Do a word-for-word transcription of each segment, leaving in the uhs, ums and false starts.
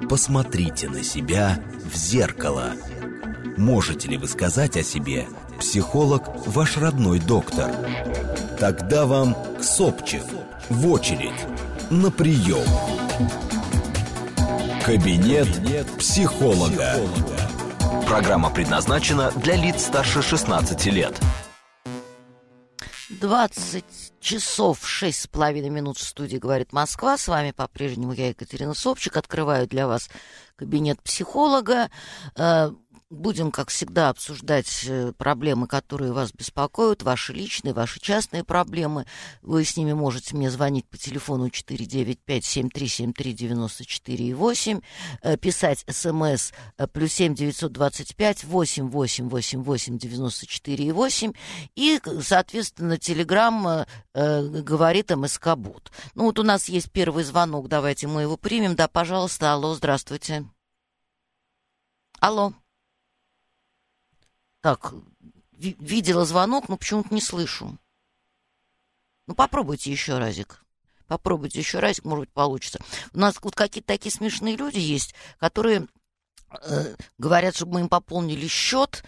Посмотрите на себя в зеркало. Можете ли вы сказать о себе: психолог – ваш родной доктор? Тогда вам к Собчик, в очередь, на прием. Кабинет психолога. Программа предназначена для лиц старше шестнадцати лет. двадцать часов шесть с половиной минут в студии «Говорит Москва». С вами по-прежнему я, Екатерина Собчик. Открываю для вас кабинет психолога. Будем, как всегда, обсуждать проблемы, которые вас беспокоят, ваши личные, ваши частные проблемы. Вы с ними можете мне звонить по телефону четыре девять пять семь три семь три девяносто четыре восемь, писать смс плюс семь девятьсот двадцать пять восемь восемь восемь восемь девяносто четыре восемь и, соответственно, телеграм э, говорит МСК-бот. Ну вот у нас есть первый звонок, давайте мы его примем. Да, пожалуйста, алло, здравствуйте. Алло. Так, ви- видела звонок, но почему-то не слышу. Ну, попробуйте еще разик. Попробуйте еще разик, может быть, получится. У нас вот какие-то такие смешные люди есть, которые э, говорят, чтобы мы им пополнили счет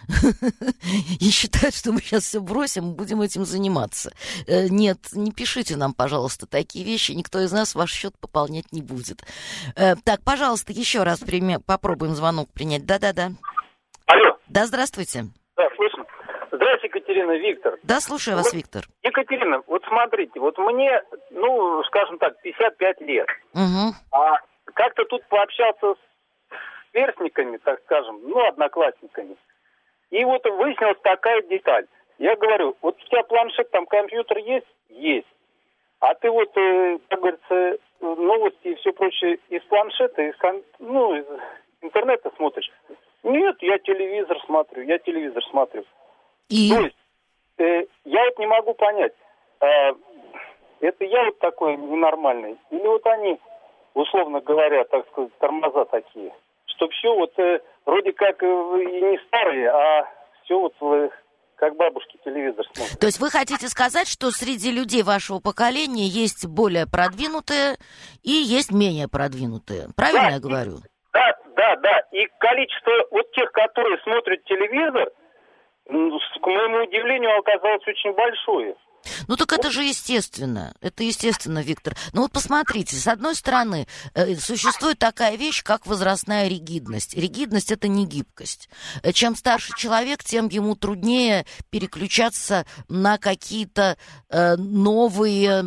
и считают, что мы сейчас все бросим и будем этим заниматься. Э, нет, не пишите нам, пожалуйста, такие вещи. Никто из нас ваш счет пополнять не будет. Э, так, пожалуйста, еще раз приме- попробуем звонок принять. Да-да-да. Алло. Да, здравствуйте. Да, слышно. Здравствуйте, Екатерина, Виктор. Да, слушаю вас, вот, Виктор. Екатерина, вот смотрите, вот мне, ну, скажем так, пятьдесят пять лет. Угу. А как-то тут пообщался с сверстниками, так скажем, ну, одноклассниками. И вот выяснилась такая деталь. Я говорю, вот у тебя планшет, там компьютер есть? Есть. А ты вот, э, как говорится, новости и все прочее из планшета, из, ну, из интернета смотришь? Нет, я телевизор смотрю, я телевизор смотрю. И? То есть, э, я вот не могу понять, э, это я вот такой ненормальный, или вот они, условно говоря, так сказать, тормоза такие, что все вот э, вроде как э, и не старые, а все вот э, как бабушки телевизор смотрят. То есть вы хотите сказать, что среди людей вашего поколения есть более продвинутые и есть менее продвинутые? Правильно Да, я говорю? Да, да, да. И количество вот тех, которые смотрят телевизор, к моему удивлению, оказалось очень большое. Ну так это же естественно, это естественно, Виктор. Ну вот посмотрите, с одной стороны, э, существует такая вещь, как возрастная ригидность. Ригидность — это не гибкость. Чем старше человек, тем ему труднее переключаться на какие-то э, новые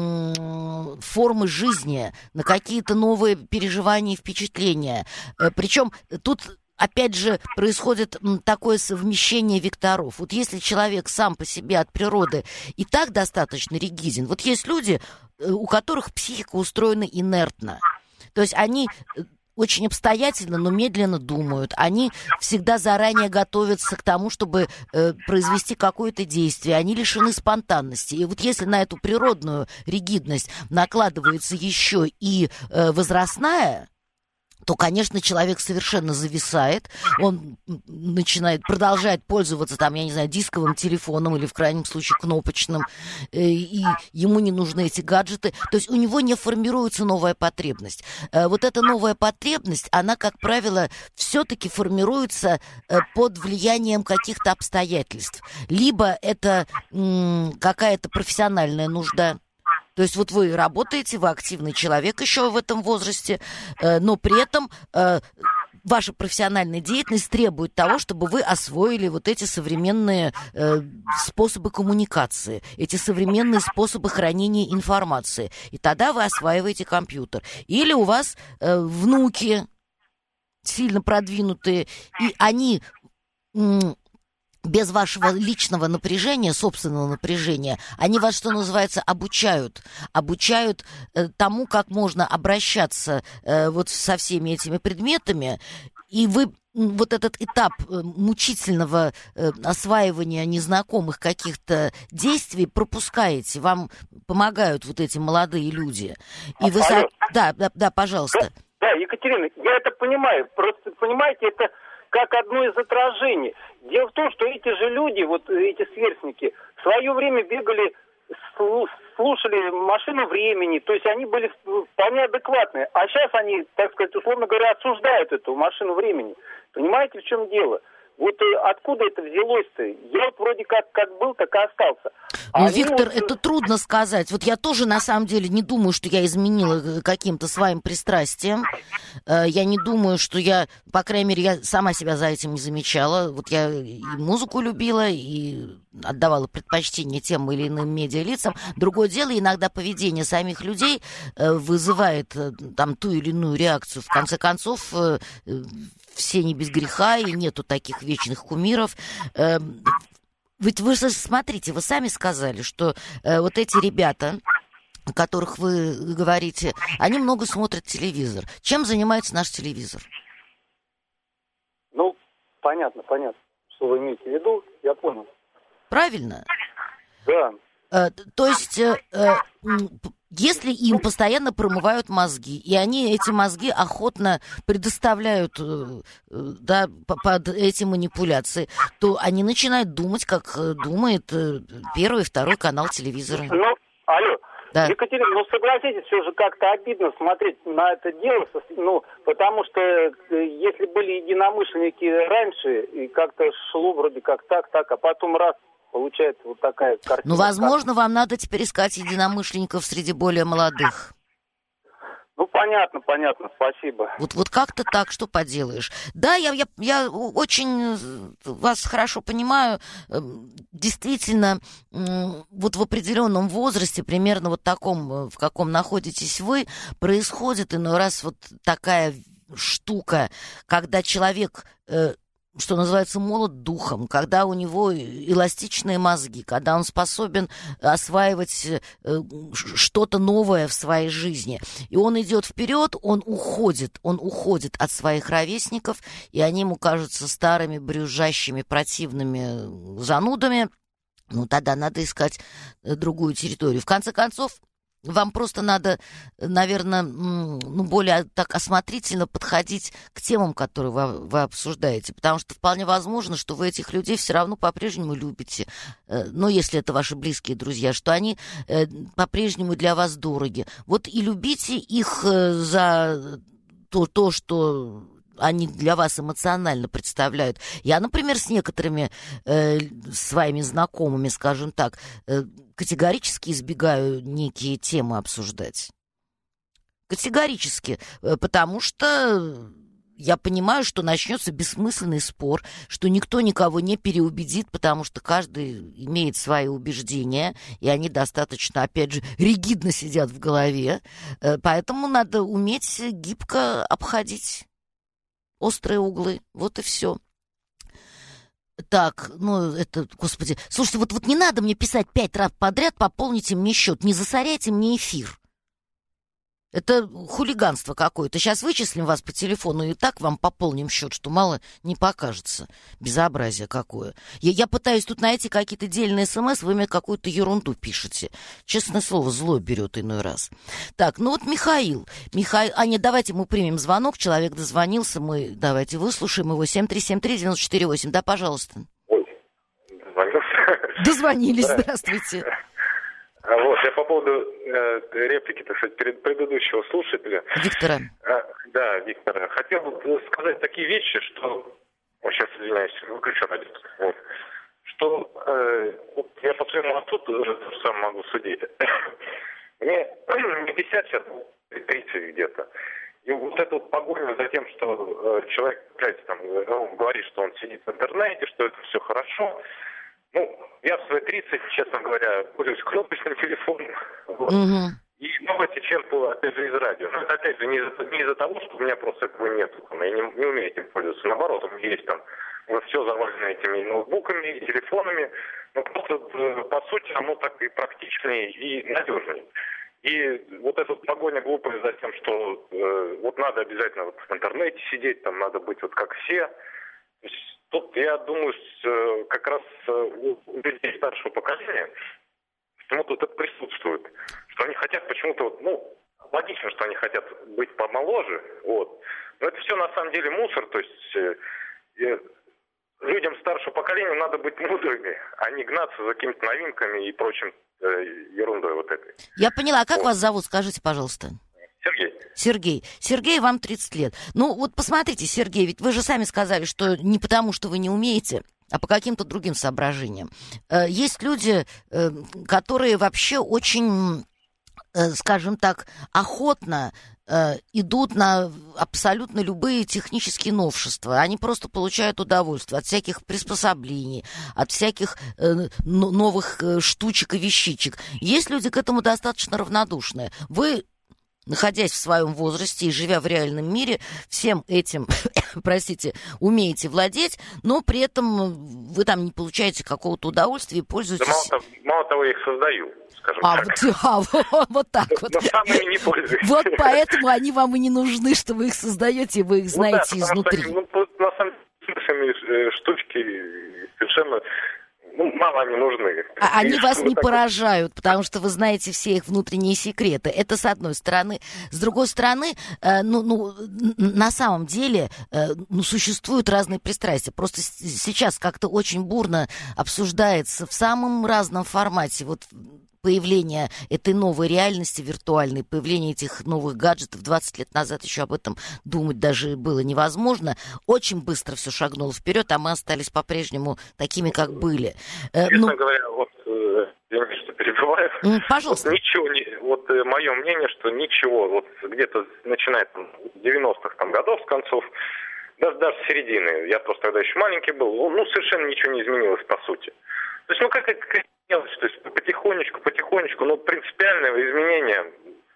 э, формы жизни, на какие-то новые переживания и впечатления. Э, причем тут... Опять же, происходит такое совмещение векторов. Вот если человек сам по себе от природы и так достаточно ригиден, вот есть люди, у которых психика устроена инертно. То есть они очень обстоятельно, но медленно думают. Они всегда заранее готовятся к тому, чтобы э, произвести какое-то действие. Они лишены спонтанности. И вот если на эту природную ригидность накладывается еще и э, возрастная, то, конечно, человек совершенно зависает, он начинает, продолжает пользоваться, там, я не знаю, дисковым телефоном или, в крайнем случае, кнопочным, и ему не нужны эти гаджеты, то есть у него не формируется новая потребность. Вот эта новая потребность, она, как правило, все-таки формируется под влиянием каких-то обстоятельств. Либо это м- какая-то профессиональная нужда. То есть вот вы работаете, вы активный человек еще в этом возрасте, э, но при этом э, ваша профессиональная деятельность требует того, чтобы вы освоили вот эти современные э, способы коммуникации, эти современные способы хранения информации. И тогда вы осваиваете компьютер. Или у вас э, внуки сильно продвинутые, и они... М- без вашего личного напряжения, собственного напряжения, они вас, что называется, обучают. Обучают э, тому, как можно обращаться э, вот со всеми этими предметами. И вы вот этот этап э, мучительного э, осваивания незнакомых каких-то действий пропускаете. Вам помогают вот эти молодые люди. И вы... Со... Да, да, да, пожалуйста. Да, да, Екатерина, я это понимаю. Просто, понимаете, это как одно из отражений. Дело в том, что эти же люди, вот эти сверстники, в свое время бегали слушали «Машину времени», то есть они были вполне адекватные. А сейчас они, так сказать, условно говоря, осуждают эту «Машину времени». Понимаете, в чем дело? Вот откуда это взялось-то? Я вот вроде как, как был, так и остался. Ну, Они Виктор, вот... это трудно сказать. Вот я тоже, на самом деле, не думаю, что я изменила каким-то своим пристрастием. Я не думаю, что я, по крайней мере, я сама себя за этим не замечала. Вот я и музыку любила, и отдавала предпочтение тем или иным медиалицам. Другое дело, иногда поведение самих людей вызывает там ту или иную реакцию. В конце концов, все не без греха, и нету таких вечных кумиров. Ведь вы смотрите, вы сами сказали, что э, вот эти ребята, о которых вы говорите, они много смотрят телевизор. Чем занимается наш телевизор? Ну, понятно, понятно. Что вы имеете в виду, я понял. Правильно? Да. Э, то есть, э, э, если им постоянно промывают мозги, и они эти мозги охотно предоставляют э, да, под эти манипуляции, то они начинают думать, как думает э, первый и второй канал телевизора. Ну, алло, да. Екатерина, ну согласитесь, все же как-то обидно смотреть на это дело, ну, потому что если были единомышленники раньше, и как-то шло вроде как так, так, а потом раз, получается вот такая картина. Ну, возможно, вам надо теперь искать единомышленников среди более молодых. Ну, понятно, понятно, спасибо. Вот, вот как-то так, что поделаешь. Да, я, я, я очень вас хорошо понимаю. Действительно, вот в определенном возрасте, примерно вот таком, в каком находитесь вы, происходит иной раз вот такая штука, когда человек... что называется, молод духом, когда у него эластичные мозги, когда он способен осваивать что-то новое в своей жизни. И он идет вперед, он уходит, он уходит от своих ровесников, и они ему кажутся старыми, брюзжащими, противными занудами. Ну, тогда надо искать другую территорию. В конце концов, вам просто надо, наверное, ну, более так осмотрительно подходить к темам, которые вы, вы обсуждаете, потому что вполне возможно, что вы этих людей все равно по-прежнему любите, но если это ваши близкие друзья, что они по-прежнему для вас дороги. Вот и любите их за то, то что... они для вас эмоционально представляют. Я, например, с некоторыми э, своими знакомыми, скажем так, э, категорически избегаю некие темы обсуждать. Категорически. Э, потому что я понимаю, что начнется бессмысленный спор, что никто никого не переубедит, потому что каждый имеет свои убеждения, и они достаточно, опять же, ригидно сидят в голове. Э, поэтому надо уметь гибко обходить острые углы, вот и все. Так, ну это, господи, слушайте, вот, вот не надо мне писать пять раз подряд, пополните мне счет, не засоряйте мне эфир. Это хулиганство какое-то. Сейчас вычислим вас по телефону и так вам пополним счет, что мало не покажется. Безобразие какое. Я, я пытаюсь тут найти какие-то дельные смс, вы мне какую-то ерунду пишете. Честное слово, зло берет иной раз. Так, ну вот Михаил. Михаил... А нет, давайте мы примем звонок. Человек дозвонился. Мы давайте выслушаем его. семь три семь три девять четыре восемь. Да, пожалуйста. Ой, дозвонился. Дозвонились, здравствуйте. Вот, я по поводу э, реплики, так сказать, предыдущего слушателя. Виктора. А, да, Виктора. Хотел бы сказать такие вещи, что... О, сейчас, извиняюсь, выключу радио. Вот. Что э, вот я по своему отцу сам могу судить. Мне не пятьдесят сейчас, тридцать где-то. И вот эта вот погоня за тем, что э, человек, опять, там, он говорит, что он сидит в интернете, что это все хорошо. Ну, я в свои тридцать, честно говоря, пользуюсь кнопочным телефоном. Вот. Mm-hmm. И новости черпаю, опять же, из радио. Но это, опять же, не из-за, не из-за того, что у меня просто этого нет. Я не, не умею этим пользоваться. Наоборот, у меня есть там вот все завалено этими ноутбуками и телефонами. Но просто, по сути, оно так и практичнее, и надежнее. И вот эта погоня глупая за тем, что э, вот надо обязательно вот в интернете сидеть, там надо быть вот как все. То есть, тут, я думаю, как раз у людей старшего поколения, что ну, тут это присутствует. Что они хотят почему-то, ну, логично, что они хотят быть помоложе, вот. Но это все на самом деле мусор, то есть людям старшего поколения надо быть мудрыми, а не гнаться за какими-то новинками и прочим э, ерундой вот этой. Я поняла. А как вот. вас зовут, скажите, пожалуйста? Сергей. Сергей. Сергей, вам тридцать лет. Ну, вот посмотрите, Сергей, ведь вы же сами сказали, что не потому, что вы не умеете, а по каким-то другим соображениям. Есть люди, которые вообще очень, скажем так, охотно идут на абсолютно любые технические новшества. Они просто получают удовольствие от всяких приспособлений, от всяких э, новых штучек и вещичек. Есть люди к этому достаточно равнодушные. Вы, находясь в своем возрасте и живя в реальном мире, всем этим, простите, умеете владеть, но при этом вы там не получаете какого-то удовольствия и пользуетесь... Да мало того, мало того, я их создаю. А, вот, а вот, вот так вот. Но сам ими не пользуюсь. Вот поэтому они вам и не нужны, что вы их создаете, вы их знаете ну, да, изнутри. Что, ну, на самом деле, штучки совершенно... Ну, мало они нужны. А они вас не так... поражают, потому что вы знаете все их внутренние секреты. Это с одной стороны. С другой стороны, э, ну, ну, на самом деле, э, ну, существуют разные пристрастия. Просто сейчас как-то очень бурно обсуждается в самом разном формате. Вот появление этой новой реальности виртуальной, появление этих новых гаджетов двадцать лет назад еще об этом думать даже было невозможно. Очень быстро все шагнуло вперед, а мы остались по-прежнему такими, как были. Честно ну... говоря, вот я что перебиваю. Пожалуйста. Вот ничего не, вот мое мнение, что ничего, вот где-то начиная там девяностых там, годов, с концов, даже, даже с середины, я просто тогда еще маленький был, ну, совершенно ничего не изменилось по сути. То есть, ну, как это делать? То есть, потихонечку, потихонечку, но принципиального изменения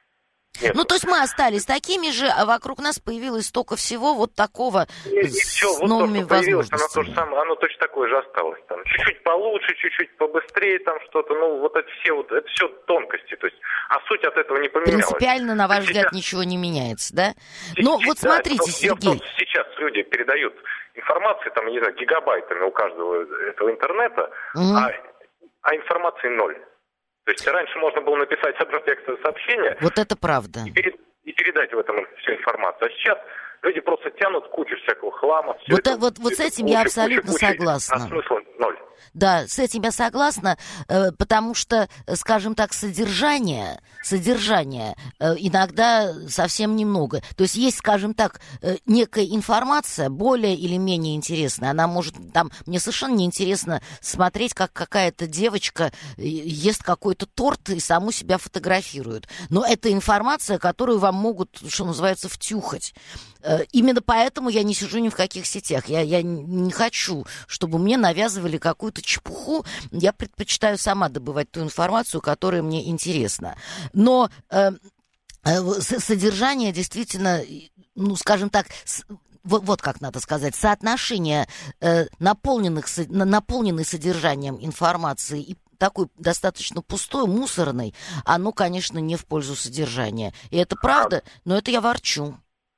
нет. Ну, то есть, мы остались такими же, а вокруг нас появилось столько всего вот такого и, и с все, вот новыми то, что появилось, возможностями. Оно, то же самое, оно точно такое же осталось. Там, чуть-чуть получше, чуть-чуть побыстрее, там что-то, ну, вот это все, вот, это все тонкости, то есть, а суть от этого не поменялась. Принципиально, на ваш взгляд, сейчас... ничего не меняется, да? Но да, вот смотрите, но Сергей... Том, сейчас люди передают информацию, там, не знаю, гигабайтами у каждого этого интернета, угу. а а информации ноль. То есть раньше можно было написать одно текстовое сообщение. Вот это правда. И, перед, и передать в этом всю информацию. А сейчас люди просто тянут кучу всякого хлама. Вот, это, вот, вот с этим куча, я абсолютно куча, согласна. А смысла ноль. Да, с этим я согласна, потому что, скажем так, содержание, содержание иногда совсем немного. То есть есть, скажем так, некая информация, более или менее интересная. Она может, там, мне совершенно неинтересно смотреть, как какая-то девочка ест какой-то торт и саму себя фотографирует. Но это информация, которую вам могут, что называется, втюхать. Именно поэтому я не сижу ни в каких сетях. Я, я не хочу, чтобы мне навязывали какую-то чепуху. Я предпочитаю сама добывать ту информацию, которая мне интересна. Но э, э, содержание действительно, ну, скажем так, с, вот, вот как надо сказать, соотношение э, наполненных, наполненной содержанием информации и такой достаточно пустой, мусорной, оно, конечно, не в пользу содержания. И это правда, но это я ворчу.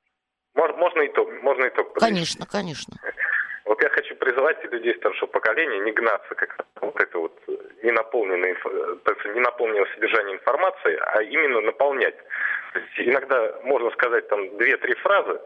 Можно итог? Можно итог? Конечно, конечно. Вот я хочу призывать людей старшего поколения не гнаться как вот это вот ненаполненное, ненаполненное содержание информации, а именно наполнять. То есть иногда можно сказать там две-три фразы,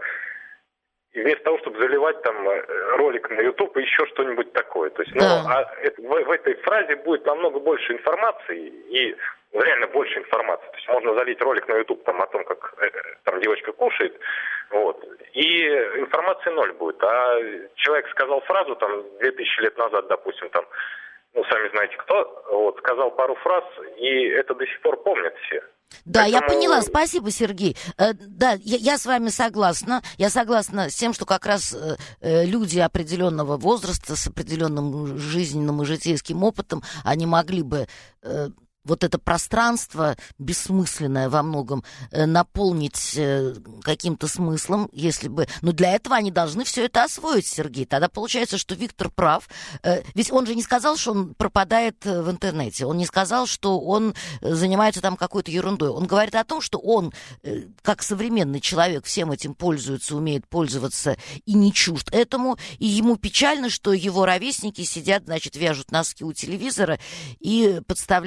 и вместо того, чтобы заливать там ролик на YouTube и еще что-нибудь такое. То есть, ну, да. а это, в, в этой фразе будет намного больше информации и реально больше информации. То есть можно залить ролик на YouTube там, о том, как э, там девочка кушает, вот, и информации ноль будет. А человек сказал фразу там две тысячи лет назад, допустим, там, ну, сами знаете кто, вот, сказал пару фраз, и это до сих пор помнят все. Да, Поэтому... я поняла, спасибо, Сергей. Э, да, я, я с вами согласна. Я согласна с тем, что как раз э, люди определенного возраста, с определенным жизненным и житейским опытом, они могли бы... Э, вот это пространство, бессмысленное во многом, э, наполнить э, каким-то смыслом, если бы... Но для этого они должны все это освоить, Сергей. Тогда получается, что Виктор прав. Э, ведь он же не сказал, что он пропадает в интернете. Он не сказал, что он занимается там какой-то ерундой. Он говорит о том, что он, э, как современный человек, всем этим пользуется, умеет пользоваться и не чужд этому. И ему печально, что его ровесники сидят, значит, вяжут носки у телевизора и подставляют свои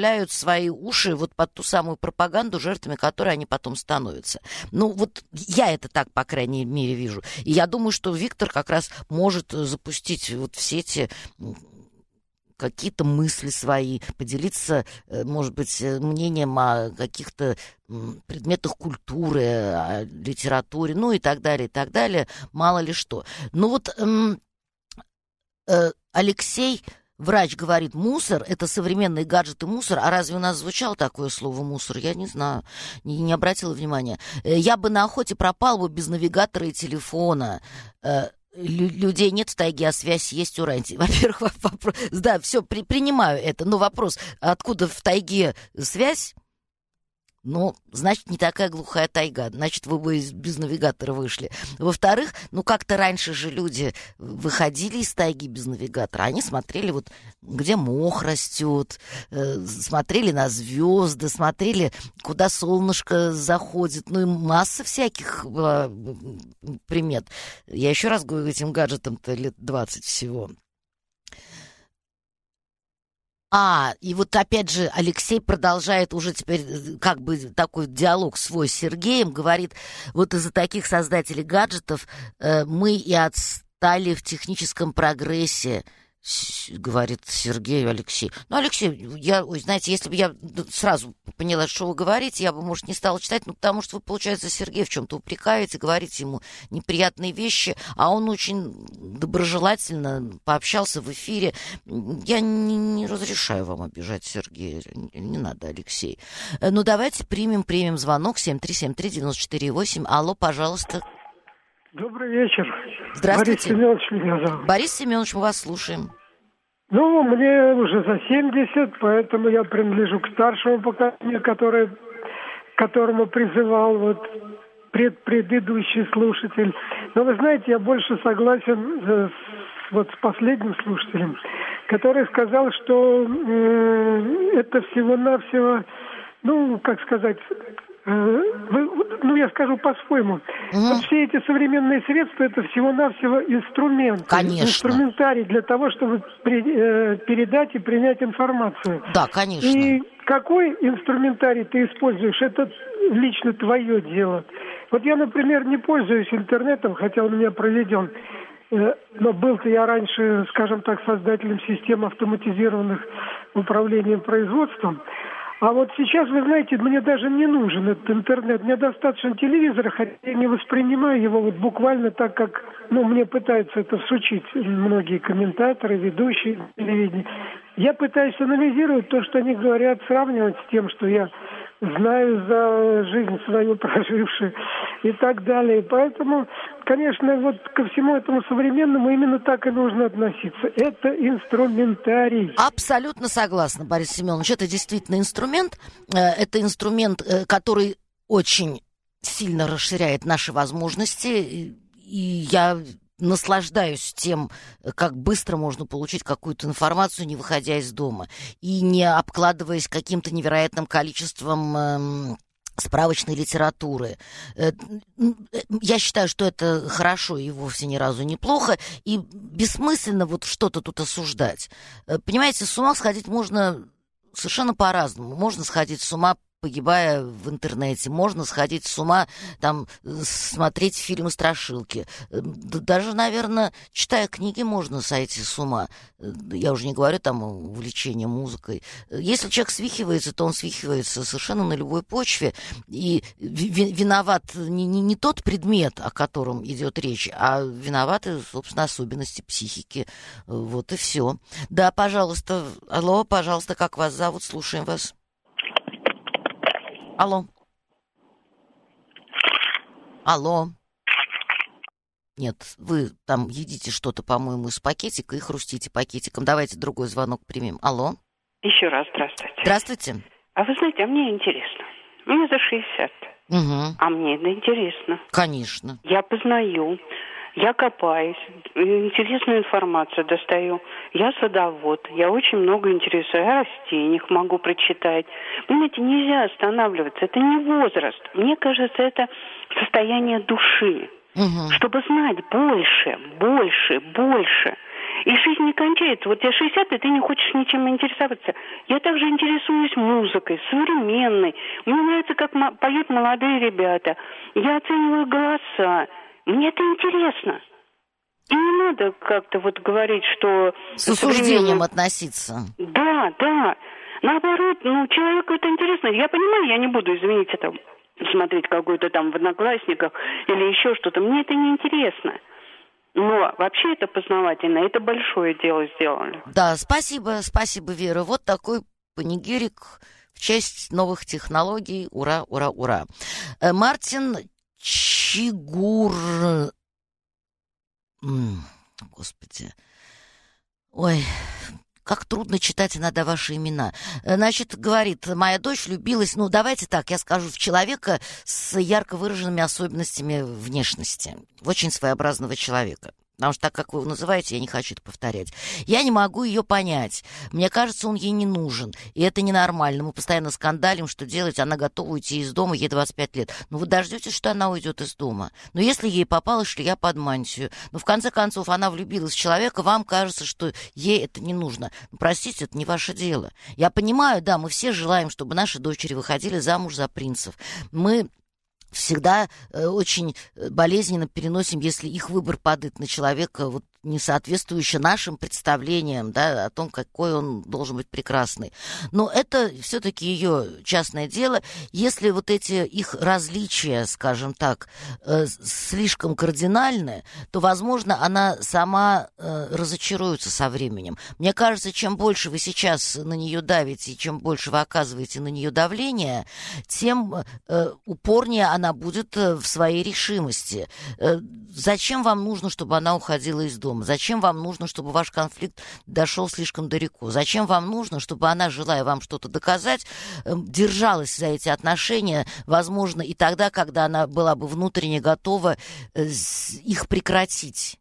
свои уши вот под ту самую пропаганду, жертвами которой они потом становятся. Ну, вот я это так, по крайней мере, вижу. И я думаю, что Виктор как раз может запустить вот в сети какие-то мысли свои, поделиться, может быть, мнением о каких-то предметах культуры, о литературе, ну и так далее, и так далее, мало ли что. Ну вот эм, э, Алексей, врач, говорит, мусор — это современные гаджеты мусор. А разве у нас звучало такое слово мусор? Я не знаю, не, не обратила внимания. Я бы на охоте пропал бы без навигатора и телефона. Людей нет в тайге, а связь есть у Ранти. Во-первых, вопрос... Да, все, при, принимаю это. Но вопрос, откуда в тайге связь? Ну, значит, не такая глухая тайга. Значит, вы бы без навигатора вышли. Во-вторых, ну, как-то раньше же люди выходили из тайги без навигатора. Они смотрели, вот, где мох растет, э, смотрели на звезды, смотрели, куда солнышко заходит. Ну, и масса всяких э, примет. Я еще раз говорю, этим гаджетам-то лет двадцать всего. А, и вот опять же Алексей продолжает уже теперь как бы такой диалог свой с Сергеем, говорит, вот из-за таких создателей гаджетов э, мы и отстали в техническом прогрессе, с, говорит Сергей Алексей. Ну, Алексей, я, ой, знаете, если бы я сразу поняла, что вы говорите, я бы, может, не стала читать, ну, потому что вы, получается, Сергея в чем-то упрекаете, говорите ему неприятные вещи, а он очень доброжелательно пообщался в эфире. Я не, не разрешаю вам обижать Сергея, не, не надо, Алексей. Ну, давайте примем, примем звонок семь три семь три девять четыре восемь. Алло, пожалуйста. Добрый вечер. Здравствуйте. Борис Семенович меня зовут. Борис Семенович, мы вас слушаем. Ну, мне уже за семьдесят, поэтому я принадлежу к старшему поколению, которое, к которому призывал вот пред, предыдущий слушатель. Но вы знаете, я больше согласен с, вот с последним слушателем, который сказал, что э, это всего-навсего, ну, как сказать... Ну, я скажу по-своему. Mm-hmm. Вот все эти современные средства — это всего-навсего инструмент. Конечно. Инструментарий для того, чтобы при, э, передать и принять информацию. Да, конечно. И какой инструментарий ты используешь, это лично твое дело. Вот я, например, не пользуюсь интернетом, хотя он у меня проведен. Э, но был-то я раньше, скажем так, создателем систем автоматизированных управлением производством. А вот сейчас, вы знаете, мне даже не нужен этот интернет. Мне достаточно телевизора, хотя я не воспринимаю его вот буквально так, как, ну, мне пытаются это всучить многие комментаторы, ведущие телевидения. Я пытаюсь анализировать то, что они говорят, сравнивать с тем, что я знаю за жизнь свою прожившую и так далее. Поэтому, конечно, вот ко всему этому современному именно так и нужно относиться. Это инструментарий. Абсолютно согласна, Борис Семенович. Это действительно инструмент. Это инструмент, который очень сильно расширяет наши возможности. И я наслаждаюсь тем, как быстро можно получить какую-то информацию, не выходя из дома, и не обкладываясь каким-то невероятным количеством эм, справочной литературы. Я считаю, что это хорошо и вовсе ни разу не плохо, и бессмысленно вот что-то тут осуждать. Понимаете, с ума сходить можно совершенно по-разному. Можно сходить с ума, погибая в интернете, можно сходить с ума, там, смотреть фильмы-страшилки. Даже, наверное, читая книги, можно сойти с ума. Я уже не говорю там о увлечении музыкой. Если человек свихивается, то он свихивается совершенно на любой почве, и виноват не, не, не тот предмет, о котором идет речь, а виноваты, собственно, особенности психики. Вот и все. Да, пожалуйста. Алло, пожалуйста, как вас зовут? Слушаем вас. Алло. Алло. Нет, вы там едите что-то, по-моему, из пакетика и хрустите пакетиком. Давайте другой звонок примем. Алло. Еще раз здравствуйте. Здравствуйте. А вы знаете, а мне интересно. Мне за шестьдесят. Угу. А мне это интересно. Конечно. Я познаю. Я копаюсь, интересную информацию достаю. Я садовод, я очень много интересуюсь о растениях, могу прочитать. Понимаете, нельзя останавливаться, это не возраст. Мне кажется, это состояние души. Угу. Чтобы знать больше, больше, больше. И жизнь не кончается. Вот тебе шестьдесят, и ты не хочешь ничем интересоваться. Я также интересуюсь музыкой, современной. Мне нравится, как м- поют молодые ребята. Я оцениваю голоса. Мне это интересно. И не надо как-то вот говорить, что... С осуждением современным... относиться. Да, да. Наоборот, ну, человеку это интересно. Я понимаю, я не буду, извините, там, смотреть какую-то там в Одноклассниках или еще что-то. Мне это не интересно. Но вообще это познавательно, это большое дело сделали. Да, спасибо, спасибо, Вера. Вот такой панигирик в честь новых технологий. Ура, ура, ура. Мартин Чигур... Господи. Ой, как трудно читать иногда ваши имена. Значит, говорит, моя дочь влюбилась, ну, давайте так, я скажу, в человека с ярко выраженными особенностями внешности. В очень своеобразного человека. Потому что так, как вы его называете, я не хочу это повторять. Я не могу ее понять. Мне кажется, он ей не нужен. И это ненормально. Мы постоянно скандалим, что делать. Она готова уйти из дома, ей двадцать пять лет. Ну, вы дождетесь, что она уйдет из дома. Но если ей попала шлея под мантию, ну, в конце концов, она влюбилась в человека, вам кажется, что ей это не нужно. Ну, простите, это не ваше дело. Я понимаю, да, мы все желаем, чтобы наши дочери выходили замуж за принцев. Мы... всегда э, очень болезненно переносим, если их выбор падает на человека, вот, не соответствующий нашим представлениям, да, о том, какой он должен быть прекрасный. Но это все-таки ее частное дело. Если вот эти их различия, скажем так, э, слишком кардинальны, то, возможно, она сама э, разочаруется со временем. Мне кажется, чем больше вы сейчас на нее давите, чем больше вы оказываете на нее давление, тем э, упорнее она будет в своей решимости. Э, зачем вам нужно, чтобы она уходила из дома? Зачем вам нужно, чтобы ваш конфликт дошел слишком далеко? Зачем вам нужно, чтобы она, желая вам что-то доказать, держалась за эти отношения, возможно, и тогда, когда она была бы внутренне готова их прекратить?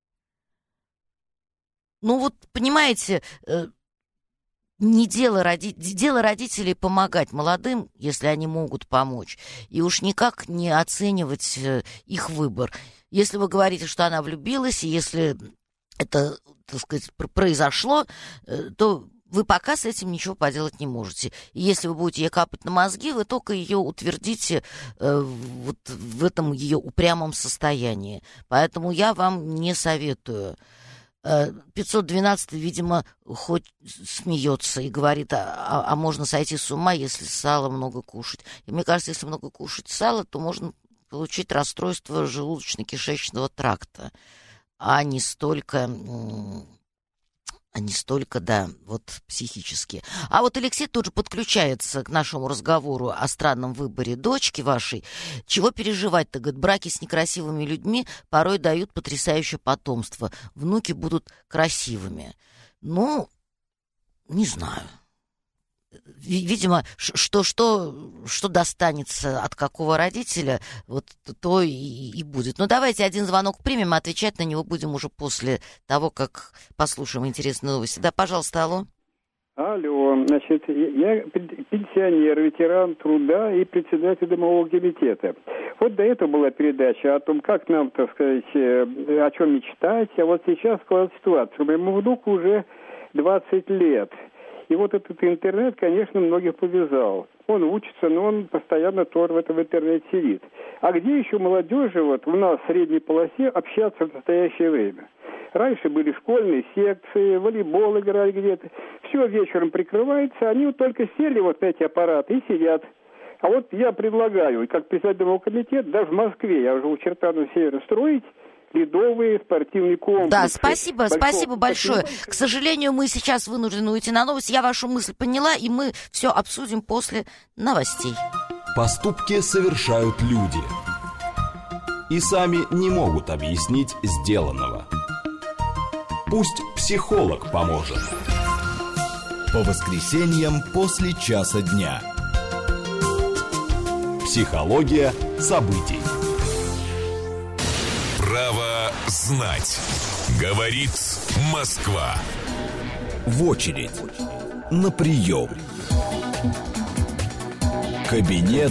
Ну вот, понимаете, не дело, роди... дело родителей помогать молодым, если они могут помочь, и уж никак не оценивать их выбор. Если вы говорите, что она влюбилась, и если это, так сказать, произошло, то вы пока с этим ничего поделать не можете. И если вы будете ей капать на мозги, вы только ее утвердите э, вот в этом ее упрямом состоянии. Поэтому я вам не советую. пятьсот двенадцать, видимо, хоть смеется и говорит, а, а можно сойти с ума, если сала много кушать. И мне кажется, если много кушать сала, то можно получить расстройство желудочно-кишечного тракта, а не столько, а не столько, да, вот психически. А вот Алексей тут же подключается к нашему разговору о странном выборе дочки вашей. Чего переживать-то, говорит, браки с некрасивыми людьми порой дают потрясающее потомство. Внуки будут красивыми. Ну, не знаю. Видимо, что, что, что достанется от какого родителя, вот то и, и будет. Но давайте один звонок примем, а отвечать на него будем уже после того, как послушаем интересные новости. Да, пожалуйста, алло. Алло, значит, я пенсионер, ветеран труда и председатель домового комитета. Вот до этого была передача о том, как нам, так сказать, о чем мечтать, а вот сейчас складывается ситуация. Моему внуку уже двадцать лет. И вот этот интернет, конечно, многих повязал. Он учится, но он постоянно тоже в этом интернете сидит. А где еще молодежи вот у нас в средней полосе общаться в настоящее время? Раньше были школьные секции, волейбол играли где-то. Все вечером прикрывается, они вот только сели вот на эти аппараты и сидят. А вот я предлагаю, как председатель домового комитета, даже в Москве, я уже у Чертанова Севера, строить ледовые спортивные комплексы. Да, спасибо, Большого... спасибо большое. Спасибо. К сожалению, мы сейчас вынуждены уйти на новости. Я вашу мысль поняла, и мы все обсудим после новостей. Поступки совершают люди. И сами не могут объяснить сделанного. Пусть психолог поможет. По воскресеньям после часа дня. Психология событий. Право знать. Говорит Москва. В очередь. На прием. Кабинет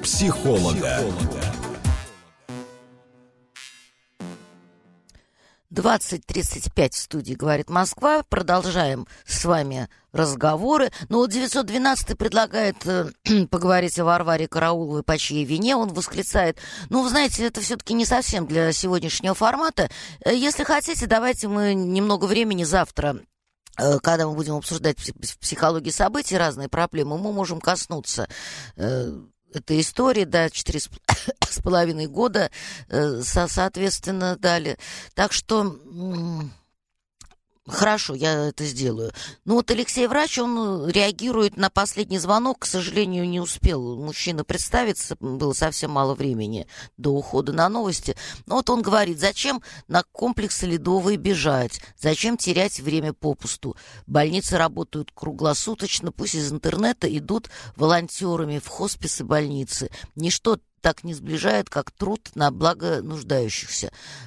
психолога. двадцать тридцать пять в студии «Говорит Москва». Продолжаем с вами разговоры. Но вот девятьсот двенадцатый предлагает э, поговорить о Варваре Карауловой, по чьей вине. Он восклицает: ну, вы знаете, это все-таки не совсем для сегодняшнего формата. Э, если хотите, давайте мы немного времени завтра, э, когда мы будем обсуждать в психологии событий разные проблемы, мы можем коснуться э, этой истории, да, четыре с половиной года, э, со, соответственно, дали. Так что... М- Хорошо, я это сделаю. Ну вот Алексей Врач, он реагирует на последний звонок, к сожалению, не успел мужчина представиться, было совсем мало времени до ухода на новости. Но вот он говорит: зачем на комплексы Ледовые бежать, зачем терять время попусту? Больницы работают круглосуточно, пусть из интернета идут волонтерами в хосписы больницы. Ничто так не сближает, как труд на благо нуждающихся.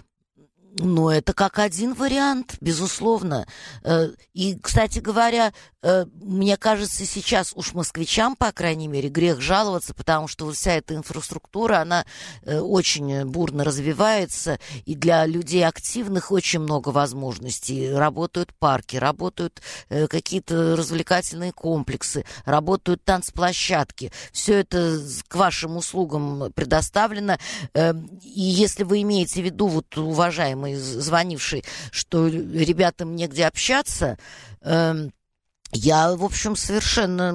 Ну, это как один вариант, безусловно. И, кстати говоря, мне кажется, сейчас уж москвичам, по крайней мере, грех жаловаться, потому что вся эта инфраструктура, она очень бурно развивается, и для людей активных очень много возможностей. Работают парки, работают какие-то развлекательные комплексы, работают танцплощадки. Все это к вашим услугам предоставлено. И если вы имеете в виду, вот, уважаемый звонивший, что ребятам негде общаться, э, я, в общем, совершенно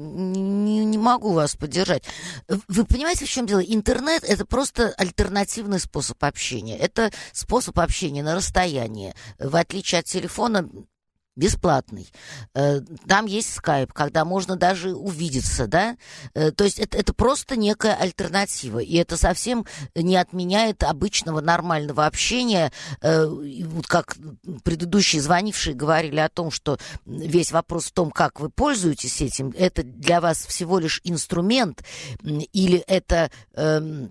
не, не могу вас поддержать. Вы понимаете, в чем дело? Интернет — это просто альтернативный способ общения. Это способ общения на расстоянии. В отличие от телефона, бесплатный. Там есть скайп, когда можно даже увидеться, да? То есть это, это просто некая альтернатива, и это совсем не отменяет обычного нормального общения. Вот как предыдущие звонившие говорили о том, что весь вопрос в том, как вы пользуетесь этим, это для вас всего лишь инструмент, или это... Эм,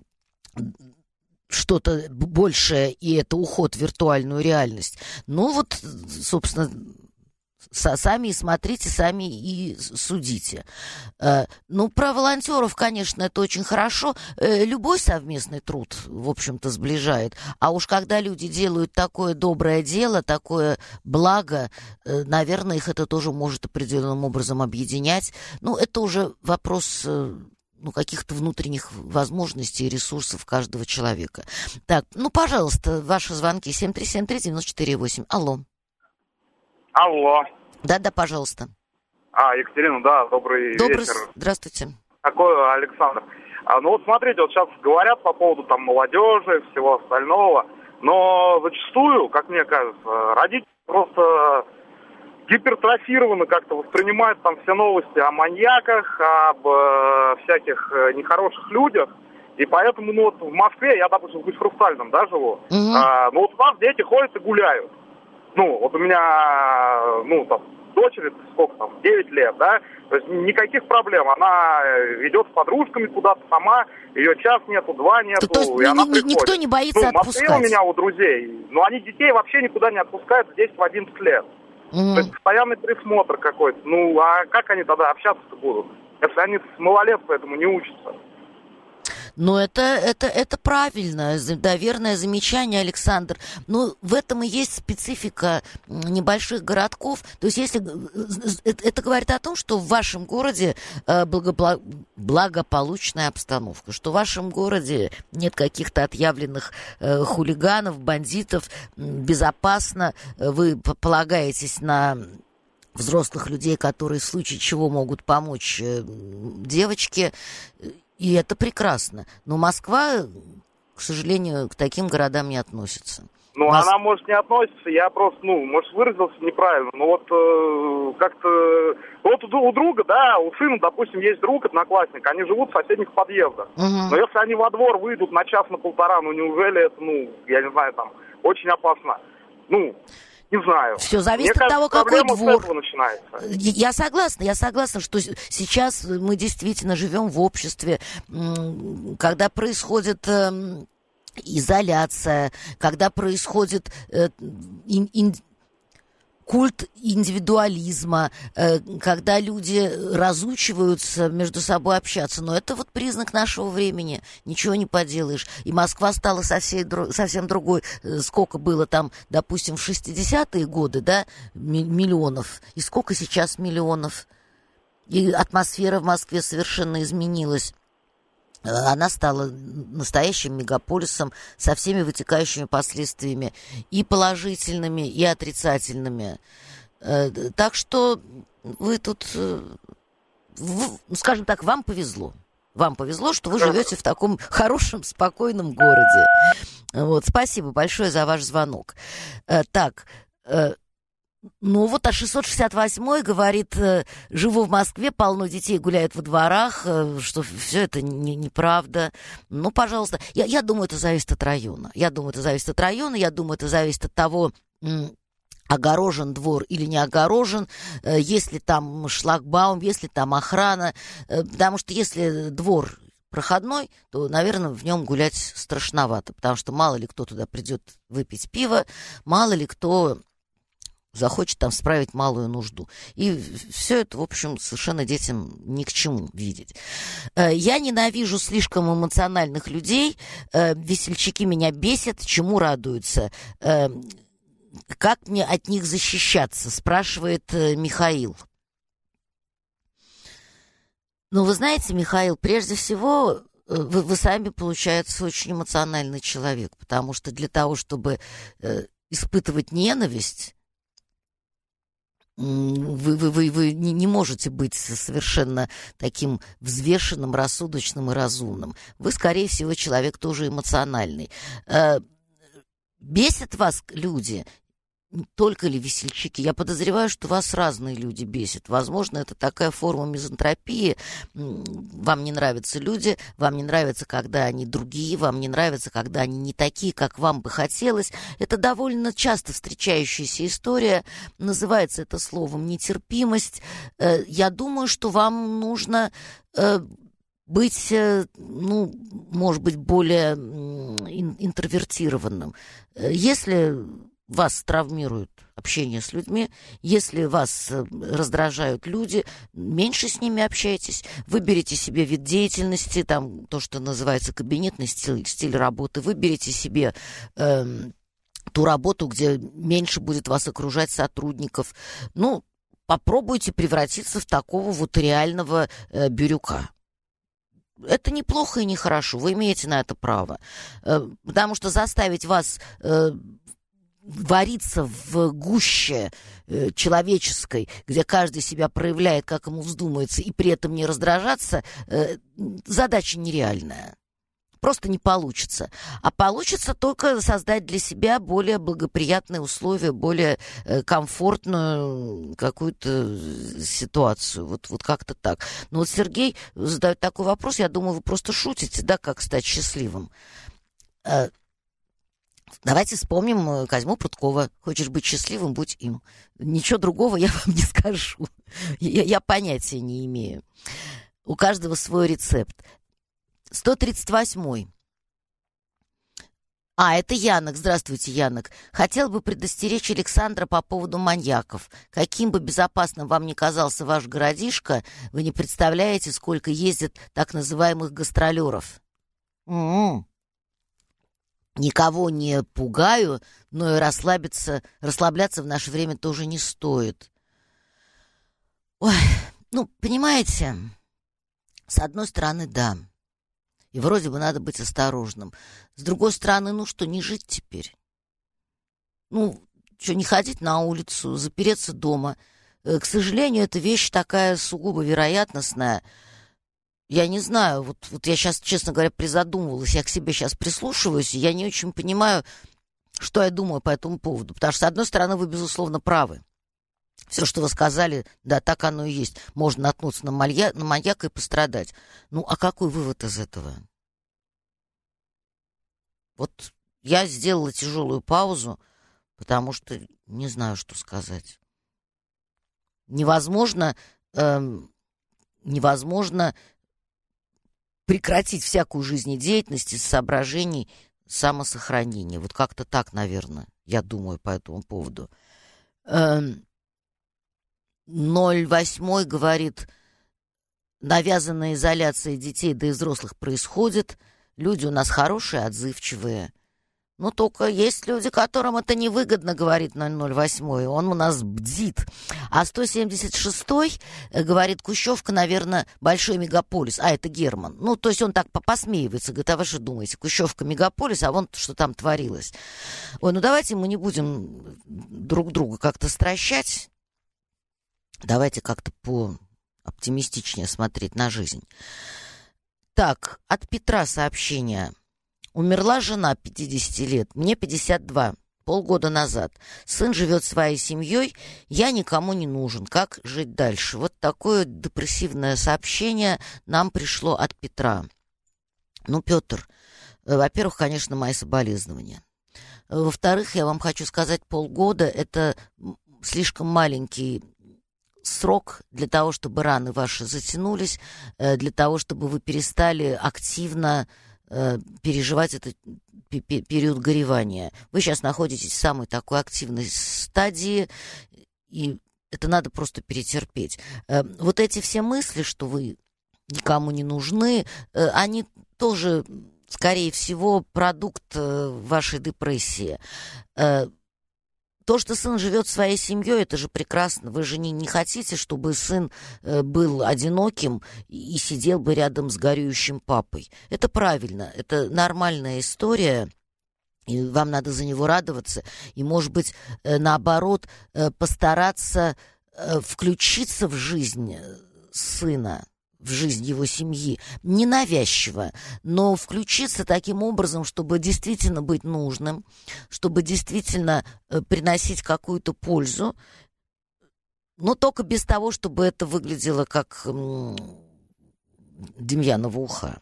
что-то большее, и это уход в виртуальную реальность. Ну вот, собственно, сами и смотрите, сами и судите. Ну, про волонтеров, конечно, это очень хорошо. Любой совместный труд, в общем-то, сближает. А уж когда люди делают такое доброе дело, такое благо, наверное, их это тоже может определенным образом объединять. Ну, это уже вопрос... ну, каких-то внутренних возможностей и ресурсов каждого человека. Так, ну, пожалуйста, ваши звонки семь три семь три девять четыре восемь. Алло. Алло. Да-да, пожалуйста. А, Екатерина, да, добрый, добрый вечер. Здравствуйте. Такой Александр. А, ну, вот смотрите, вот сейчас говорят по поводу там молодежи, всего остального, но зачастую, как мне кажется, родители просто... гипертрофированно как-то воспринимают там все новости о маньяках, об э, всяких э, нехороших людях. И поэтому, ну вот в Москве, я, допустим, в Хрустальном, да, живу, mm-hmm. а, ну вот у нас дети ходят и гуляют. Ну, вот у меня, ну, там, дочери, сколько там, девять лет, да, то есть никаких проблем. Она идет с подружками куда-то сама, ее час нету, два нету, то есть и она приходит. Никто не боится ну, отпускать? Ну, в Москве у меня у друзей, но они детей вообще никуда не отпускают в десять-одиннадцать лет. Mm-hmm. То есть постоянный присмотр какой-то. Ну, а как они тогда общаться-то будут, если они с малолетства этому не учатся? Ну, это, это, это правильно, да, верное замечание, Александр. Ну, в этом и есть специфика небольших городков. То есть, если это, это говорит о том, что в вашем городе благополу... благополучная обстановка, что в вашем городе нет каких-то отъявленных э, хулиганов, бандитов, безопасно, вы полагаетесь на взрослых людей, которые в случае чего могут помочь э, девочке. И это прекрасно. Но Москва, к сожалению, к таким городам не относится. Ну, Мос... она, может, не относится, я просто, ну, может, выразился неправильно, но вот э, как-то... Вот у, у друга, да, у сына, допустим, есть друг, одноклассник, они живут в соседних подъездах. Угу. Но если они во двор выйдут на час, на полтора, ну, неужели это, ну, я не знаю, там, очень опасно? Ну... Не знаю. Все зависит Мне от того, кажется, какой двор. С этого начинается. Я согласна, я согласна, что сейчас мы действительно живем в обществе, когда происходит изоляция, когда происходит культ индивидуализма, когда люди разучиваются между собой общаться. Но это вот признак нашего времени, ничего не поделаешь. И Москва стала совсем, совсем другой. Сколько было там, допустим, в шестидесятые годы, да, миллионов, и сколько сейчас миллионов. И атмосфера в Москве совершенно изменилась. Она стала настоящим мегаполисом со всеми вытекающими последствиями, и положительными, и отрицательными. Так что вы тут, скажем так, вам повезло. Вам повезло, что вы живете в таком хорошем, спокойном городе. Вот, спасибо большое за ваш звонок. Так, ну вот, а шестьсот шестьдесят восьмой говорит, живу в Москве, полно детей гуляют во дворах, что все это не, неправда. Ну, пожалуйста, я, я думаю, это зависит от района. Я думаю, это зависит от района, я думаю, это зависит от того, огорожен двор или не огорожен, есть ли там шлагбаум, есть ли там охрана. Потому что если двор проходной, то, наверное, в нем гулять страшновато, потому что мало ли кто туда придет выпить пиво, мало ли кто захочет там справить малую нужду. И все это, в общем, совершенно детям ни к чему видеть. Я ненавижу слишком эмоциональных людей. Весельчаки меня бесят. Чему радуются? Как мне от них защищаться? Спрашивает Михаил. Ну, вы знаете, Михаил, прежде всего, вы, вы сами, получается, очень эмоциональный человек, потому что для того, чтобы испытывать ненависть, Вы, вы, вы, вы не, не можете быть совершенно таким взвешенным, рассудочным и разумным. Вы, скорее всего, человек тоже эмоциональный. Э, бесят вас люди? Только ли весельчаки? Я подозреваю, что вас разные люди бесят. Возможно, это такая форма мизантропии. Вам не нравятся люди, вам не нравится, когда они другие, вам не нравится, когда они не такие, как вам бы хотелось. Это довольно часто встречающаяся история. Называется это словом нетерпимость. Я думаю, что вам нужно быть, ну, может быть, более интровертированным. Если вас травмирует общение с людьми, если вас раздражают люди, меньше с ними общайтесь, выберите себе вид деятельности, там то, что называется кабинетный стиль, стиль работы, выберите себе э, ту работу, где меньше будет вас окружать сотрудников. Ну, попробуйте превратиться в такого вот реального э, бирюка. Это неплохо и нехорошо, вы имеете на это право, э, потому что заставить вас Э, вариться в гуще э, человеческой, где каждый себя проявляет, как ему вздумается, и при этом не раздражаться, э, задача нереальная. Просто не получится. А получится только создать для себя более благоприятные условия, более э, комфортную какую-то ситуацию. Вот, вот как-то так. Но вот Сергей задает такой вопрос, я думаю, вы просто шутите, да, как стать счастливым. Э, Давайте вспомним Козьму Прудкова. Хочешь быть счастливым, будь им. Ничего другого я вам не скажу. Я, я понятия не имею. У каждого свой рецепт. сто тридцать восьмой. А, это Янок. Здравствуйте, Янок. Хотел бы предостеречь Александра по поводу маньяков. Каким бы безопасным вам ни казался ваш городишко, вы не представляете, сколько ездит так называемых гастролеров. М-м. Никого не пугаю, но и расслабиться, расслабляться в наше время тоже не стоит. Ой, ну, понимаете, с одной стороны, да. И вроде бы надо быть осторожным. С другой стороны, ну что, не жить теперь? Ну, что, не ходить на улицу, запереться дома? К сожалению, эта вещь такая сугубо вероятностная. Я не знаю, вот, вот я сейчас, честно говоря, призадумывалась, я к себе сейчас прислушиваюсь, и я не очень понимаю, что я думаю по этому поводу. Потому что, с одной стороны, вы, безусловно, правы. Все, что вы сказали, да, так оно и есть. Можно наткнуться на, малья... на маньяка и пострадать. Ну, а какой вывод из этого? Вот я сделала тяжелую паузу, потому что не знаю, что сказать. Невозможно, эм, невозможно прекратить всякую жизнедеятельность из соображений самосохранения. Вот как-то так, наверное, я думаю по этому поводу. ноль восемь говорит, навязанная изоляция детей, да и взрослых происходит. Люди у нас хорошие, отзывчивые. Но только есть люди, которым это невыгодно, говорит ноль восемь. Он у нас бдит. А сто семьдесят шесть говорит, Кущевка, наверное, большой мегаполис. А, это Герман. Ну, то есть он так посмеивается. Говорит, а вы что думаете, Кущевка мегаполис, а вон что там творилось. Ой, ну давайте мы не будем друг друга как-то стращать. Давайте как-то пооптимистичнее смотреть на жизнь. Так, от Петра сообщение. Умерла жена пятьдесят лет, мне пятьдесят два, полгода назад. Сын живет своей семьей, я никому не нужен. Как жить дальше? Вот такое депрессивное сообщение нам пришло от Петра. Ну, Петр, во-первых, конечно, мои соболезнования. Во-вторых, я вам хочу сказать, полгода – это слишком маленький срок для того, чтобы раны ваши затянулись, для того, чтобы вы перестали активно переживать этот период горевания. Вы сейчас находитесь в самой такой активной стадии, и это надо просто перетерпеть. Вот эти все мысли, что вы никому не нужны, они тоже, скорее всего, продукт вашей депрессии. То, что сын живет своей семьей, это же прекрасно. Вы же не, не хотите, чтобы сын э, был одиноким и, и сидел бы рядом с горюющим папой. Это правильно, это нормальная история, и вам надо за него радоваться. И, может быть, э, наоборот, э, постараться э, включиться в жизнь сына, в жизнь его семьи, ненавязчиво, но включиться таким образом, чтобы действительно быть нужным, чтобы действительно э, приносить какую-то пользу, но только без того, чтобы это выглядело как м- Демьянова уха.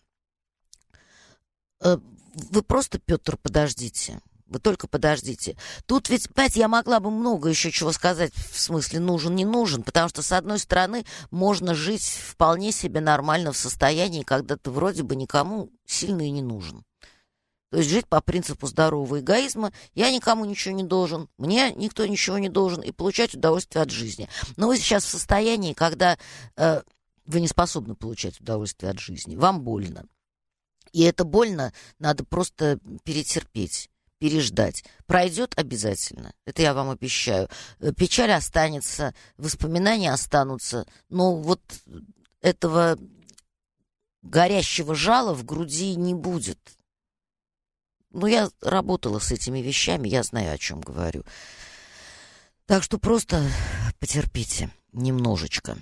Э, вы просто, Петр, подождите. Вы только подождите. Тут ведь, понимаете, я могла бы много еще чего сказать, в смысле нужен, не нужен, потому что, с одной стороны, можно жить вполне себе нормально в состоянии, когда ты вроде бы никому сильно и не нужен. То есть жить по принципу здорового эгоизма, я никому ничего не должен, мне никто ничего не должен, и получать удовольствие от жизни. Но вы сейчас в состоянии, когда э, вы не способны получать удовольствие от жизни, вам больно. И это больно надо просто перетерпеть. Переждать. Пройдет обязательно. Это я вам обещаю. Печаль останется, воспоминания останутся, но вот этого горящего жала в груди не будет. Ну, я работала с этими вещами, я знаю, о чем говорю. Так что просто потерпите немножечко.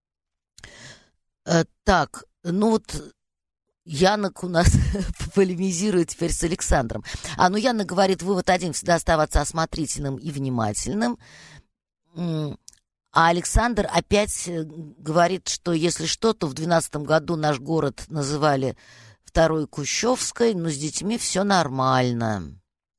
Так, ну вот... Янок у нас полемизирует теперь с Александром. А, ну, Яна говорит, вывод один, всегда оставаться осмотрительным и внимательным. А Александр опять говорит, что если что, то в двенадцатом году наш город называли второй Кущевской, но с детьми все нормально.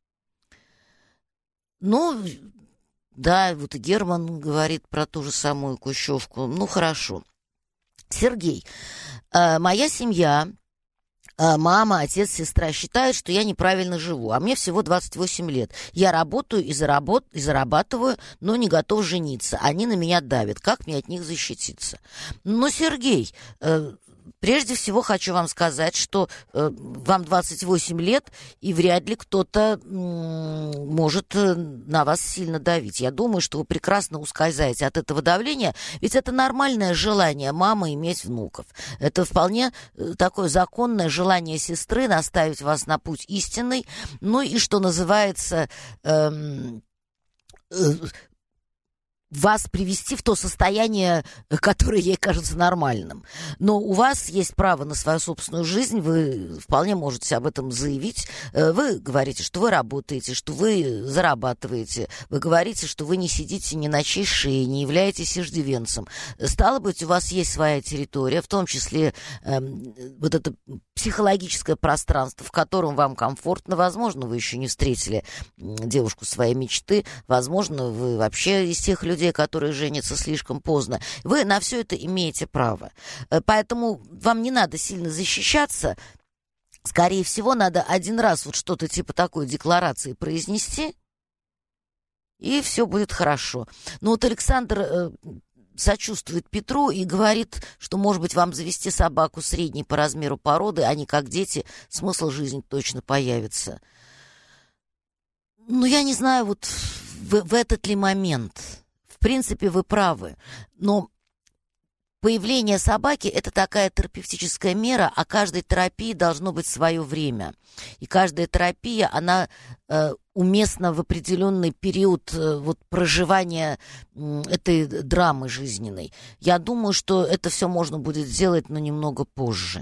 Ну, да, вот и Герман говорит про ту же самую Кущевку. Ну, хорошо. Сергей, моя семья... Мама, отец, сестра считают, что я неправильно живу, а мне всего двадцать восемь лет. Я работаю и, заработ... и зарабатываю, но не готов жениться. Они на меня давят. Как мне от них защититься? Но, Сергей, э, прежде всего хочу вам сказать, что э, вам двадцать восемь лет, и вряд ли кто-то э, может э, на вас сильно давить. Я думаю, что вы прекрасно ускользаете от этого давления, ведь это нормальное желание мамы иметь внуков. Это вполне э, такое законное желание сестры наставить вас на путь истинный, ну и, что называется... Э, э, вас привести в то состояние, которое ей кажется нормальным. Но у вас есть право на свою собственную жизнь, вы вполне можете об этом заявить. Вы говорите, что вы работаете, что вы зарабатываете, вы говорите, что вы не сидите ни на чьей шее, не являетесь иждивенцем. Стало быть, у вас есть своя территория, в том числе э, вот это психологическое пространство, в котором вам комфортно. Возможно, вы еще не встретили девушку своей мечты, возможно, вы вообще из тех людей, которые женятся слишком поздно. Вы на все это имеете право. Поэтому вам не надо сильно защищаться. Скорее всего, надо один раз вот что-то типа такой декларации произнести, и все будет хорошо. Но вот Александр э, сочувствует Петру и говорит, что, может быть, вам завести собаку средней по размеру породы, а не как дети, смысл жизни точно появится. Ну, я не знаю, вот в, в этот ли момент. В принципе, вы правы, но появление собаки – это такая терапевтическая мера, а каждой терапии должно быть свое время. И каждая терапия, она э, уместна в определенный период э, вот, проживания э, этой драмы жизненной. Я думаю, что это все можно будет сделать, но немного позже.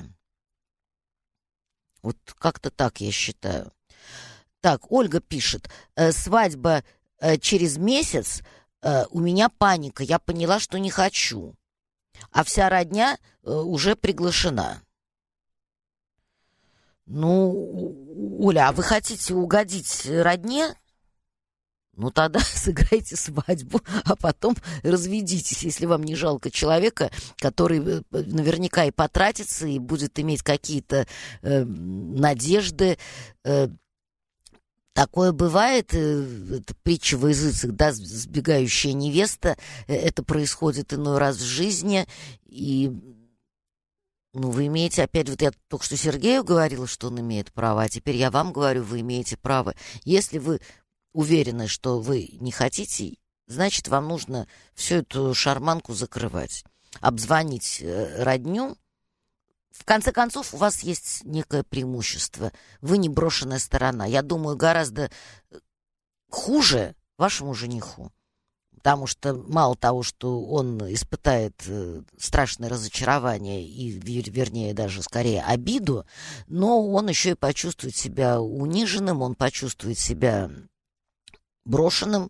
Вот как-то так я считаю. Так, Ольга пишет. Э, свадьба э, через месяц, э, у меня паника, я поняла, что не хочу. А вся родня э, уже приглашена. Ну, Оля, а вы хотите угодить родне? Ну, тогда сыграйте свадьбу, а потом разведитесь, если вам не жалко человека, который наверняка и потратится, и будет иметь какие-то э, надежды. Э, Такое бывает, это притча во языцах, да, сбегающая невеста, это происходит иной раз в жизни, и, ну, вы имеете, опять, вот я только что Сергею говорила, что он имеет право, а теперь я вам говорю, вы имеете право. Если вы уверены, что вы не хотите, значит, вам нужно всю эту шарманку закрывать, обзвонить родню. В конце концов, у вас есть некое преимущество. Вы не брошенная сторона. Я думаю, гораздо хуже вашему жениху. Потому что мало того, что он испытает страшное разочарование и, вернее, даже скорее обиду, но он еще и почувствует себя униженным, он почувствует себя брошенным,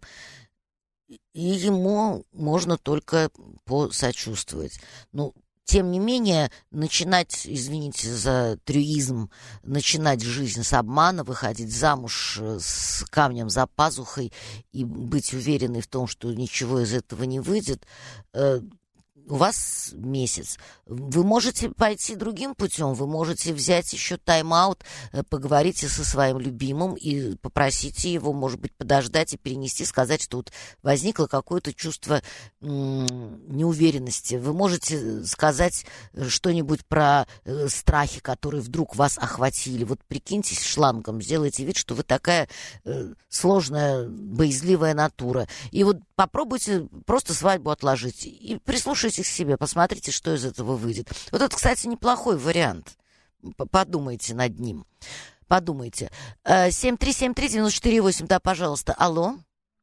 и ему можно только посочувствовать. Ну, тем не менее, начинать, извините за трюизм, начинать жизнь с обмана, выходить замуж с камнем за пазухой и быть уверенной в том, что ничего из этого не выйдет, э, у вас месяц. Вы можете пойти другим путем, вы можете взять еще тайм-аут, поговорите со своим любимым и попросите его, может быть, подождать и перенести, сказать, что вот возникло какое-то чувство м- неуверенности. Вы можете сказать что-нибудь про э, страхи, которые вдруг вас охватили. Вот прикиньтесь шлангом, сделайте вид, что вы такая э, сложная, боязливая натура. И вот попробуйте просто свадьбу отложить и прислушайтесь к себе, посмотрите, что из этого выйдет. Вот это, кстати, неплохой вариант. Подумайте над ним. Подумайте. семь три семь три девять четыре восемь, да, пожалуйста. Алло?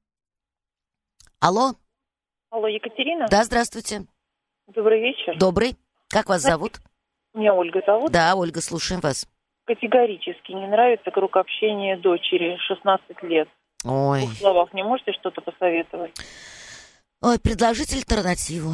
Алло? Алло, Екатерина? Да, здравствуйте. Добрый вечер. Добрый. Как вас зовут? Меня Ольга зовут. Да, Ольга, слушаем вас. Категорически не нравится круг общения дочери, шестнадцать лет. Ой. В двух словах не можете что-то посоветовать? Ой, предложите альтернативу.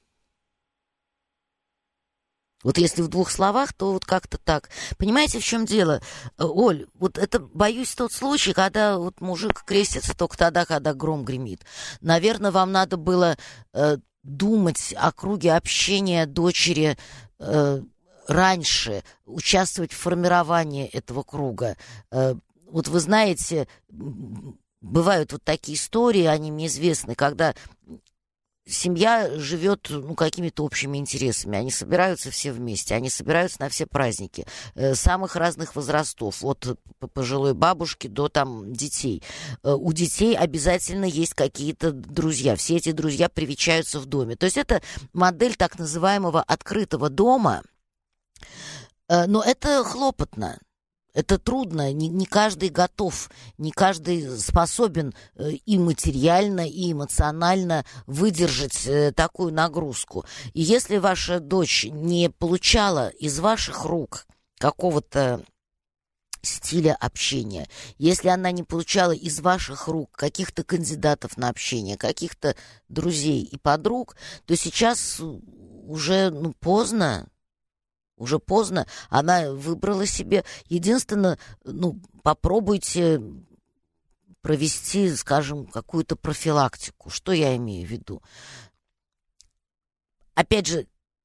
Вот если в двух словах, то вот как-то так. Понимаете, в чем дело? Оль, вот это, боюсь, тот случай, когда вот мужик крестится только тогда, когда гром гремит. Наверное, вам надо было э, думать о круге общения дочери э, раньше, участвовать в формировании этого круга. Э, вот вы знаете, бывают вот такие истории, они мне известны, когда семья живет, ну, какими-то общими интересами. Они собираются все вместе, они собираются на все праздники э, самых разных возрастов, от пожилой бабушки до там детей. Э, у детей обязательно есть какие-то друзья. Все эти друзья привечаются в доме. То есть это модель так называемого открытого дома, э, но это хлопотно. Это трудно, не, не каждый готов, не каждый способен э, и материально, и эмоционально выдержать э, такую нагрузку. И если ваша дочь не получала из ваших рук какого-то стиля общения, если она не получала из ваших рук каких-то кандидатов на общение, каких-то друзей и подруг, то сейчас уже, ну, поздно. Уже поздно, она выбрала себе. Единственное, ну, попробуйте провести, скажем, какую-то профилактику. Что я имею в виду? Опять же,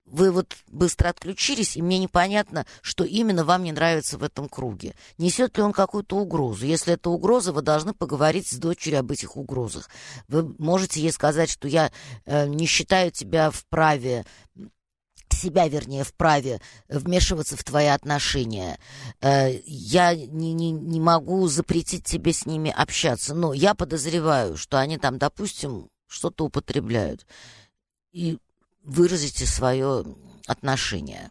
вы вот быстро отключились, и мне непонятно, что именно вам не нравится в этом круге. Несет ли он какую-то угрозу? Если это угроза, вы должны поговорить с дочерью об этих угрозах. Вы можете ей сказать, что я э, не считаю тебя вправе, себя, вернее, вправе вмешиваться в твои отношения. Э, я не, не, не могу запретить тебе с ними общаться, но я подозреваю, что они там, допустим, что-то употребляют. И выразите свое отношение.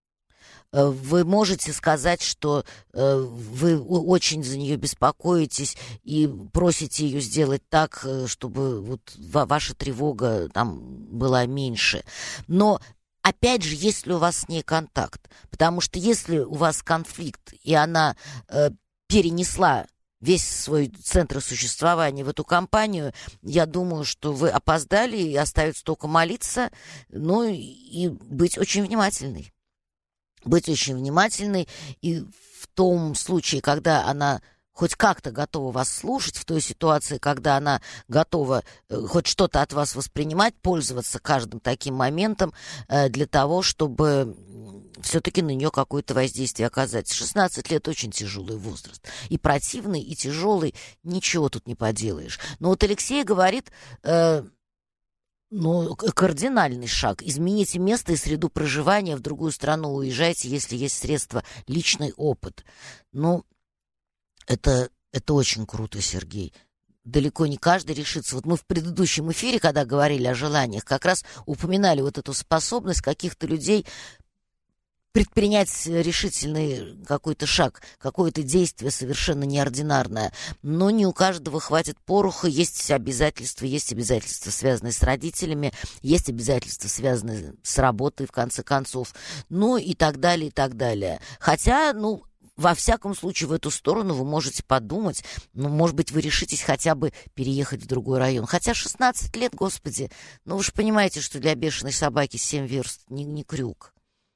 Вы можете сказать, что вы очень за нее беспокоитесь и просите ее сделать так, чтобы вот ваша тревога там была меньше. Но опять же, есть ли у вас с ней контакт? Потому что если у вас конфликт, и она перенесла весь свой центр существования в эту компанию, я думаю, что вы опоздали, и остается только молиться, ну и быть очень внимательной. Быть очень внимательной, и в том случае, когда она хоть как-то готова вас слушать, в той ситуации, когда она готова э, хоть что-то от вас воспринимать, пользоваться каждым таким моментом э, для того, чтобы все-таки на нее какое-то воздействие оказать. шестнадцать лет очень тяжелый возраст. И противный, и тяжелый. Ничего тут не поделаешь. Но вот Алексей говорит, э, ну, кардинальный шаг. Измените место и среду проживания, в другую страну уезжайте, если есть средства, личный опыт. Ну, это, это очень круто, Сергей. Далеко не каждый решится. Вот мы в предыдущем эфире, когда говорили о желаниях, как раз упоминали вот эту способность каких-то людей предпринять решительный какой-то шаг, какое-то действие совершенно неординарное. Но не у каждого хватит пороха. Есть обязательства, есть обязательства, связанные с родителями, есть обязательства, связанные с работой, в конце концов. Ну и так далее, и так далее. Хотя, ну, во всяком случае, в эту сторону вы можете подумать. Ну, может быть, вы решитесь хотя бы переехать в другой район. Хотя шестнадцать лет, господи, ну вы же понимаете, что для бешеной собаки семь верст не, не крюк.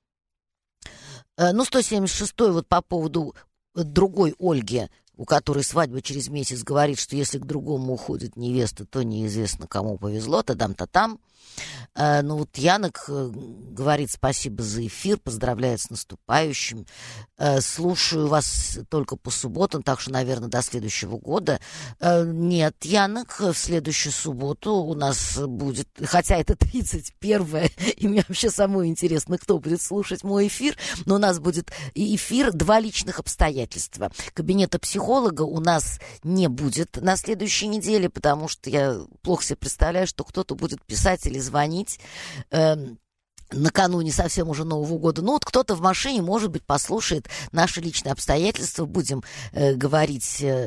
Ну, сто семьдесят шестой вот по поводу другой Ольги, у которой свадьба через месяц, говорит, что если к другому уходит невеста, то неизвестно, кому повезло, та-дам-та там. Ну вот Янок говорит спасибо за эфир, поздравляет с наступающим. Слушаю вас только по субботам, так что, наверное, до следующего года. Нет, Янок, в следующую субботу у нас будет, хотя это тридцать первое, и мне вообще самое интересно, кто будет слушать мой эфир, но у нас будет эфир «Два личных обстоятельства». Кабинета психолога у нас не будет на следующей неделе, потому что я плохо себе представляю, что кто-то будет писать или звонить э, накануне совсем уже Нового года. Ну вот кто-то в машине, может быть, послушает наши личные обстоятельства. Будем э, говорить э,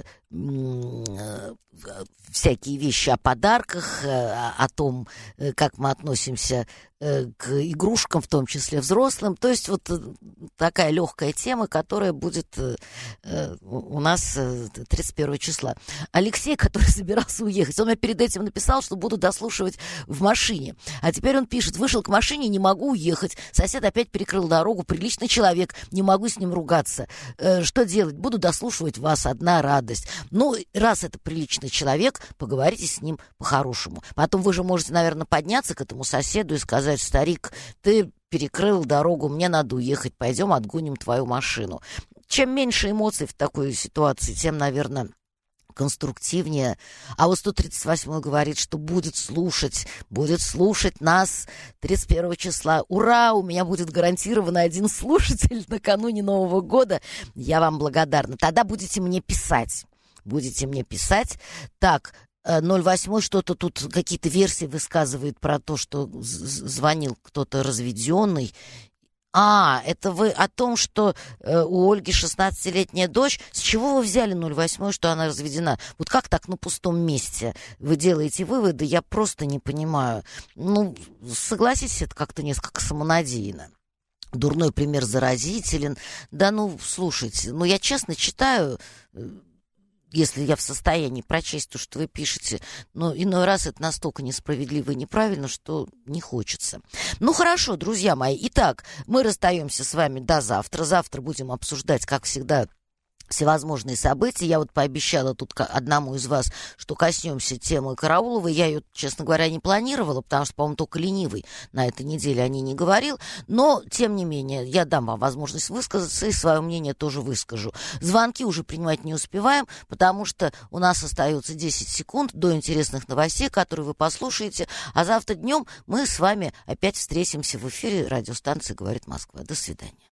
э, всякие вещи о подарках, э, о том, э, как мы относимся э, к игрушкам, в том числе взрослым. То есть вот э, такая легкая тема, которая будет э, э, у нас э, тридцать первого числа. Алексей, который собирался уехать, он мне перед этим написал, что буду дослушивать в машине. А теперь он пишет: вышел к машине, не могу уехать. Сосед опять перекрыл дорогу, приличный человек, не могу с ним ругаться. Э, что делать? Буду дослушивать вас, одна радость. Ну, раз это приличный человек, поговорите с ним по-хорошему. Потом вы же можете, наверное, подняться к этому соседу и сказать: старик, ты перекрыл дорогу, мне надо уехать, пойдем отгоним твою машину. Чем меньше эмоций в такой ситуации, тем, наверное, конструктивнее. А вот сто тридцать восьмой говорит, что будет слушать, будет слушать нас тридцать первого числа. Ура! У меня будет гарантированно один слушатель накануне Нового года. Я вам благодарна. Тогда будете мне писать. Будете мне писать. Так, ноль восемь что-то тут, какие-то версии высказывает про то, что звонил кто-то разведенный. А, это вы о том, что э, у Ольги шестнадцатилетняя дочь. С чего вы взяли ноль восемь, что она разведена? Вот как так на пустом месте вы делаете выводы? Я просто не понимаю. Ну, согласитесь, это как-то несколько самонадеянно. Дурной пример заразителен. Да ну, слушайте, ну я честно читаю... Если я в состоянии прочесть то, что вы пишете, но иной раз это настолько несправедливо и неправильно, что не хочется. Ну, хорошо, друзья мои. Итак, мы расстаемся с вами до завтра. Завтра будем обсуждать, как всегда, всевозможные события. Я вот пообещала тут одному из вас, что коснемся темы Карауловой. Я ее, честно говоря, не планировала, потому что, по-моему, только ленивый на этой неделе о ней не говорил. Но, тем не менее, я дам вам возможность высказаться и свое мнение тоже выскажу. Звонки уже принимать не успеваем, потому что у нас остается десять секунд до интересных новостей, которые вы послушаете. А завтра днем мы с вами опять встретимся в эфире радиостанции «Говорит Москва». До свидания.